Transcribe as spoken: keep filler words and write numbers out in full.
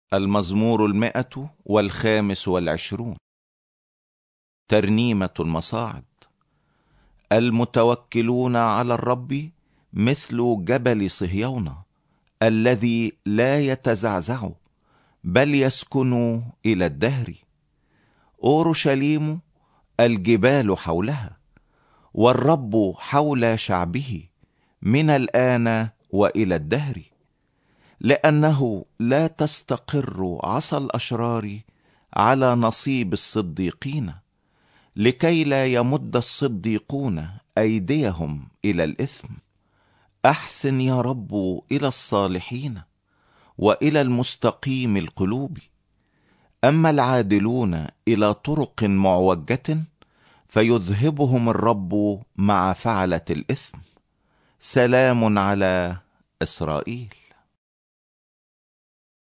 المزمور المئة والخامس والعشرون. ترنيمة المصاعد. المتوكلون على الرب مثل جبل صهيون الذي لا يتزعزع بل يسكن إلى الدهر. أورشليم الجبال حولها، والرب حول شعبه من الآن وإلى الدهر. لأنه لا تستقر عصا الأشرار على نصيب الصديقين، لكي لا يمد الصديقون أيديهم إلى الإثم. أحسن يا رب إلى الصالحين وإلى المستقيم القلوب. أما العادلون إلى طرق معوجة فيذهبهم الرب مع فعلة الإثم. سلام على إسرائيل.